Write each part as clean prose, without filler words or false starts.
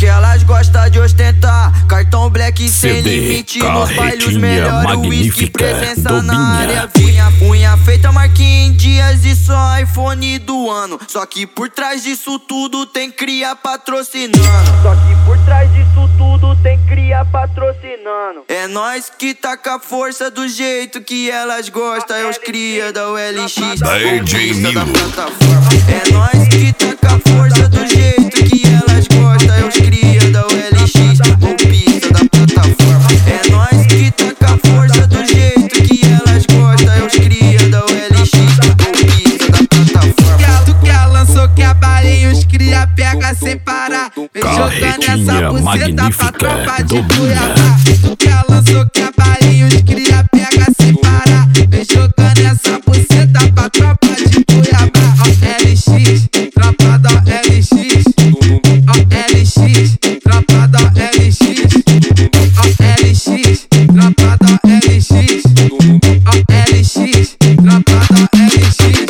que elas gostam de ostentar. Cartão black sem limite nos bailes, melhor o whisky, presença na área. Unha feita, marquinha em dias e só iPhone do ano. Só que por trás disso tudo tem cria patrocinando. Só que por trás disso tudo tem cria patrocinando. É nós que taca a força do jeito que elas gostam. É os cria da ULX, DJ da plataforma. É nós que taca a força do jeito que elas gostam. É os cria da ULX, golpista da plataforma. É nós que taca a força do jeito que elas gostam. É os cria da OLX, golpista da plataforma. Tu que a lançou que a baleia, os cria pega sem parar. Vem jogando essa buceta pra tropa de Cuiabá. Tu que a lançou que a baleia, os cria pega sem parar. Vem jogando essa buceta pra tropa de Cuiabá. Ó LX, tropa da LX. Ó LX, tropa da LX. Ó LX, tropa da LX. Ó LX, tropa da LX.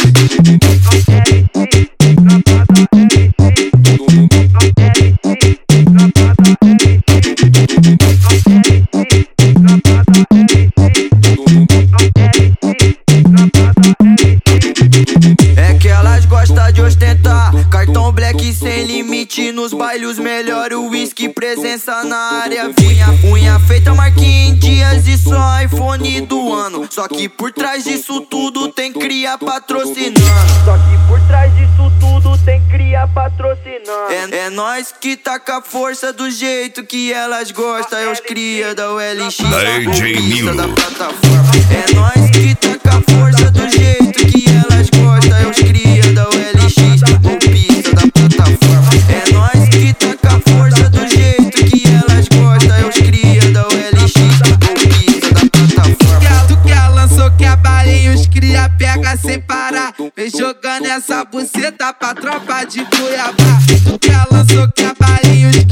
É que elas gostam de ostentar. Cartão black sem limite nos bailes, melhor o whisky, presença na área. Unha feita, marquinha em dias e só iPhone do ano. Só que por trás disso tudo tem cria patrocinando. Só que por trás disso tudo tem cria patrocinando. É nós que taca a força do jeito que elas gostam. É os cria da ULX, golpista da plataforma. É nós que taca a força do jeito que elas gostam. É os cria da OLX, golpista da plataforma. É nós que taca a força do jeito que elas gostam. É os cria da OLX, golpista da plataforma. Tu que a lançou que a baleia, os cria pega sem parar. Vem jogando essa buceta pra tropa de Cuiabá. Tu que a lançou que a baleia, os